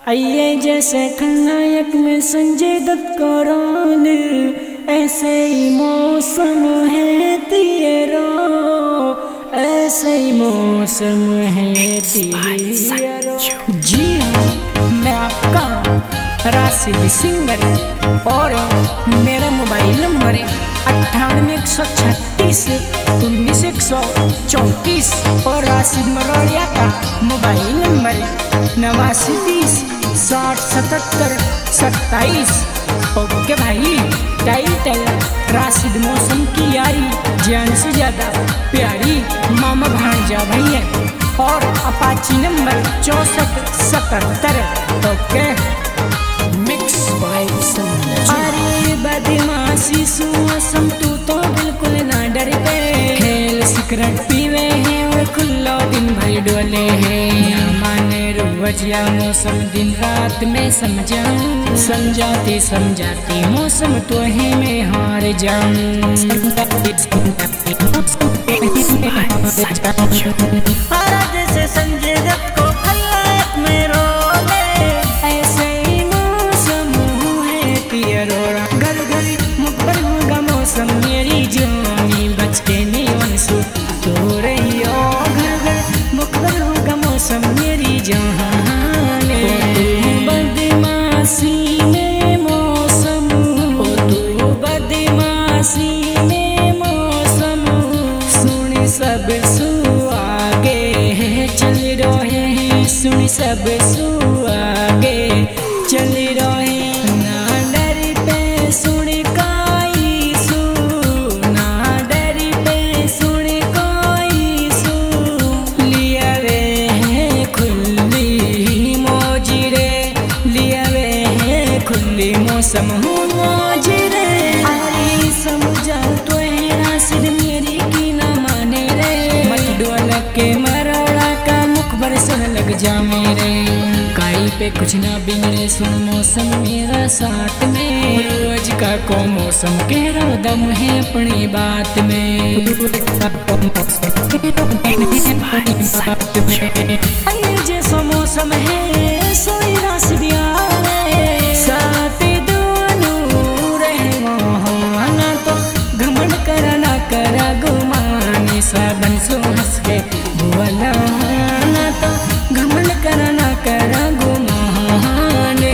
आइए जैसे खलनायक में संजय दत्त को रोल, ऐसे ही मौसम है तेरा, ऐसे ही मौसम है तेरा। जी हाँ, मैं आपका राशिद सिंगर और मेरा मोबाइल नंबर है 98 136 19 134 और राशिद मरोड़िया का मोबाइल नंबर है 89 30 60 77 27। ओके भाई, टाइटल राशिद मौसम की यारी, जान से ज्यादा प्यारी, मामा भांजा भैया और अपाची नंबर 6477। ओके, मिक्स भाई। अरे बदमाशी सुसम तू तो बिल्कुल ना डर पे, खेल सिगरेट पीवे हैं और खुल्लो दिन भर डोले हैं। माने रोजिया मौसम दिन रात में समझाऊं, समझाती मौसम तो है मैं हार जाऊं। जैसे संजय दत्त को खलनायक में रोले, ऐसे ही मौसम है तेरा। घर घर मुकबर होगा मौसम मेरी जवानी, बच के नहीं वंसु तो रही हो। घर घर मुकबर होगा मौसम मेरी जवानी, बदमाशी में मौसम, तू बदमाशी में मौसम, सुन सब सुआगे चल रहे हैं, सुन सब सुआगे चल रहे ना डर पे सुन काई सु, ना डर पे सुन काई सु, लिया वे है खुली मौजरे, लिया वे है खुली मौसम मौजरे। अरे समझा तो है राशिद मेरी की ना माने रे, मत डोल के मरोड़ा का मुखबर सुन लग जा मेरे। काई पे कुछ ना बिगड़े सुन मौसम मेरा साथ में, रोज का को मौसम कह रहा दम है अपनी बात में। जैसा मौसम है सोई राशिद यारे, साथ दोनों रहे ना तो घमंड करा ना करा गुमानी, साबन सो हंस के बोला ना तो घमंड करा ना करा गुमाने।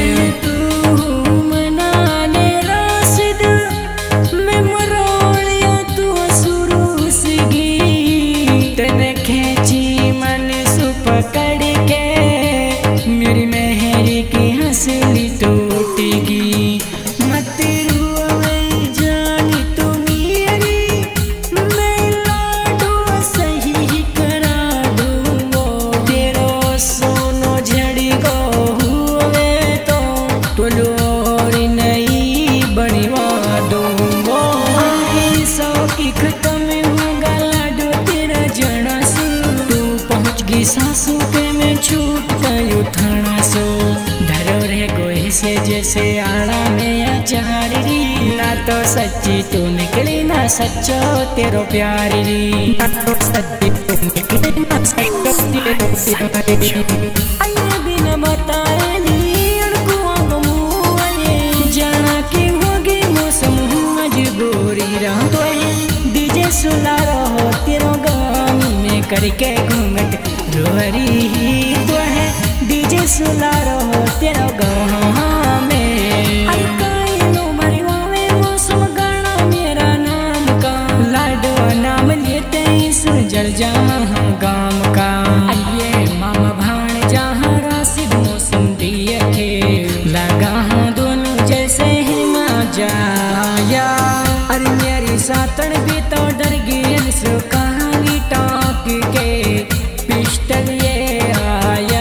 तू मनाने राशिद मैं मरोड़िया तू शुरू से गी, तने खेची मन सु पकड़ के मेरी मेहरी की हंसली टूटेगी। मत रोवे जानी तू मेरी, मैं लाडो सही करा दूंगो, तेरो सोनो झड़ी गो हुए तो लोरी नहीं बनवा दूंगो। सौ की खत्म होगा लाडो तेरा जना सु, तू पहुँच गई सासू के में छूट गयो थाना सो। धरो रे गोहे से जैसे आड़ा में अचार री, ना तो सच्ची तू निकली ना सच्चो तेरो प्यार री, ना तो सच्ची तू निकली ना सच्चो तेरो प्यार री। आये बिना बताए नी अड़को गमुए, जाना की होगी मौसम मजबूरी रहो तो डीजे सुना रहो तेरो गाम में करके घूंघट रोरी तो है, डीजे सुना रहो तेरो गाम में। अलकाई नो मरवावे मौसम गाना मेरा नाम का, लाडो नाम लेते ही सुन जल जहाँ गाम का। आइए मामा भाण जहाँ राशिद मौसम दिए थे, लगा हाँ दोनों जैसे ही जाया। अरे मेरी सातन भी तो डर गई सो कहानी टाँक के, पिस्टल ये आया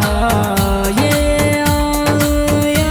ये आया।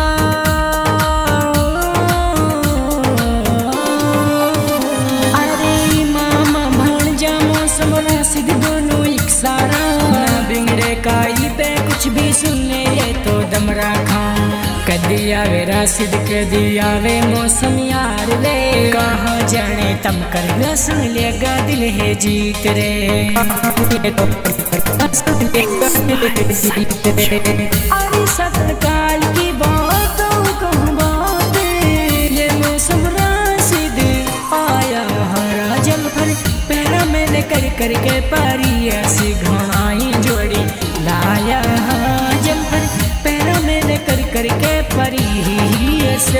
अरे मामा भांजा मौसम राशिद दोनों एक सारा, ना बिगड़े काई पे कुछ भी सुनने ये तो दम रखा। कदी आवे राशिद कदी आवे मौसम यार रे, कहाँ जाने तम कर सुन लेगा दिल है जीत रे। अरे सतरकाल की बातों को बात, ये मौसम राशिद आया हरा जल भर, पैरा मैंने कर करके पारी ऐसी घाई जोड़ी लाया जल भर, पैरा मैंने कर करके पारी ऐसे।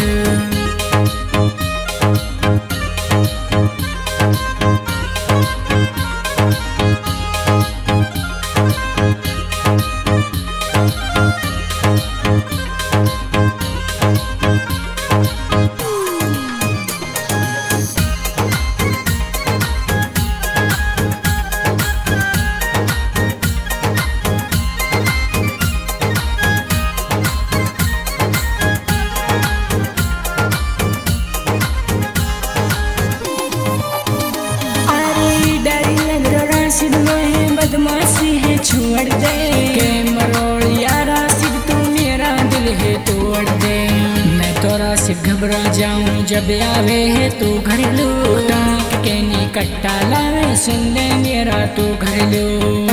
बदमाशी है छोड़ दे के मरोड़ यारा, सिर्फ तू मेरा दिल है तोड़ दे। मैं तोरा से घबरा जाऊं जब आवे है तू घर लो, टाँक के निकट्टा लावे सुन ले मेरा तू घर लो।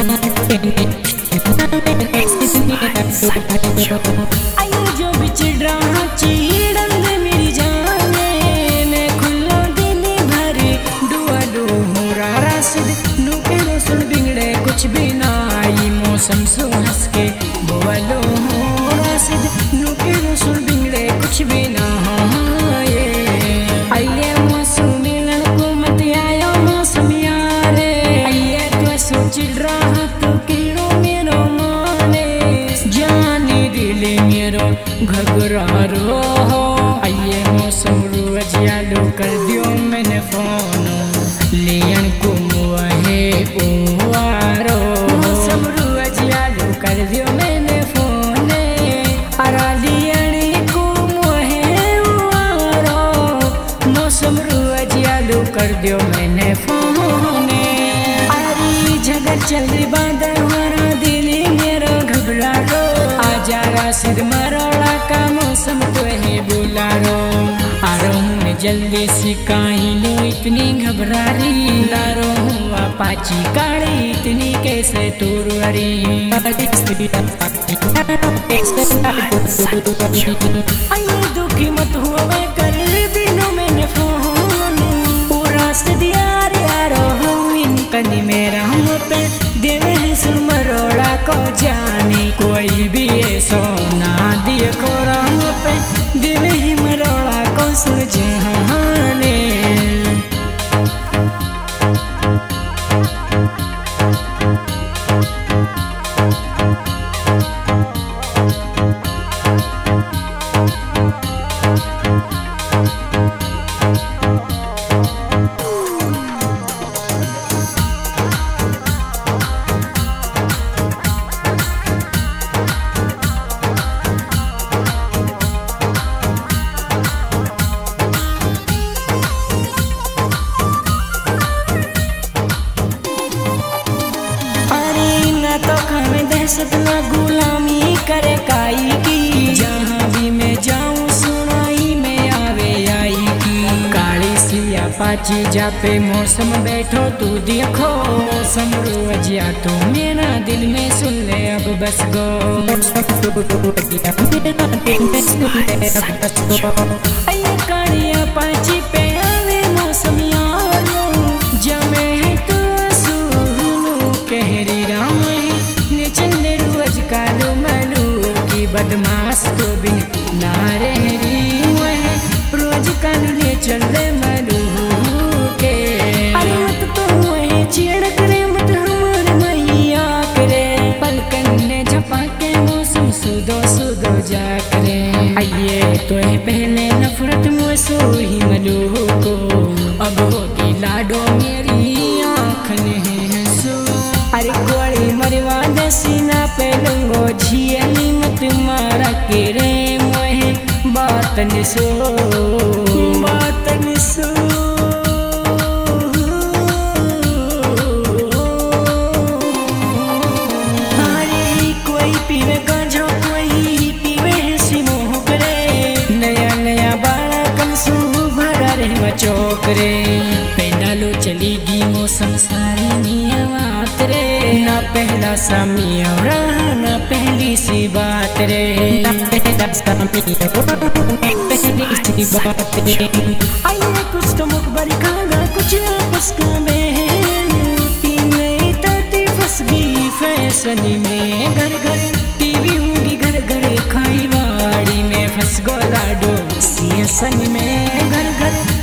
आयो जो बिछड़ रहा चीड़न दे मेरी जाने, मैं खुला दिल भरे दुआ दो हो रहा सिद नुके सुन बिगड़े कुछ भी ना आई मौसम सो हंस के बोलो हो राशिद, नुके सुन बिगड़े कुछ भी ना आए। आइए मौसम मिलन को मत आयो मौसम यारे, आइए तो सोच रहा तो किरो मेरो माने, जाने दिले मेरो घबरा रो हो। आइए मौसम रोज यालो कर दियो मैंने फोन, लियन को मुआ है उवारो मौसम रोज यालो कर दियो मैंने फोन, अरा लियन को मुआ है उवारो मौसम रोज यालो कर दियो मैंने फोन। अरे झगड़ चल रही बादल हमारा दिल मेरा घबरा रो, आजा राशिद मरोड़ा का मौसम तो है बुला रो। आ रहा हूँ मैं जल्दी से काहे लो इतनी घबरा रही, ला रहा हूँ अपाची काली इतनी कैसे तुरवरी। आयो दुखी मत हुआ मैं कर दिनों मैंने फोन, पूरा से दिया यारो हूँ इनकनी मेरा हम पे देवे है सुन मरोड़ा को जाने, कोई भी ऐसा ना दिए को राम पे देवे है मरोड़ा को सुलझाने। तो खाने दहशत ना गुलामी करे काई की, जहाँ भी मैं जाऊँ सुनाई में आवे आई की। काली सिया पाची जापे मौसम बैठो तू देखो, मौसम रोजिया तो मेरा दिल में सुन ले अब बस गो। अये कालिया पाची पे आवे मौसम यारो, जमे है तो सुनो कहरी राम चंदे रोज कालो मलू की बदमाश तो बिन ना रही है, रोज कालू ले चले मलू के। अरे मत तो है छेड़ करे मत हमारे मैया करे, पलकन ने झपा के मौसम सुदो सुदो जा करे। आइए तो है पहले नफरत मुझसे ही मलू को, अब होगी लाडो मेरी आँख ने सो। अरे कोड़ी मरवा दसीना पेलंगो झियली मत मारा के रे मोहे बातन सो बातन सो। अरे कोई पीवे गांजो कोई पीवे सिमोह करे, नया नया बाला कंसू भरा रे मचोक रे। पेंडालो चली गी मौसम सारी नियमात रे, ना पहला सामी और ना पहली सी बात रे, पहली सी बात रे। आइए कुछ तो मुखबर खाना कुछ आपस का फंस गई फैशन में। घर घर टीवी होगी, घर घर खाई वाड़ी में फंस गो लाडो सीएसन में। घर घर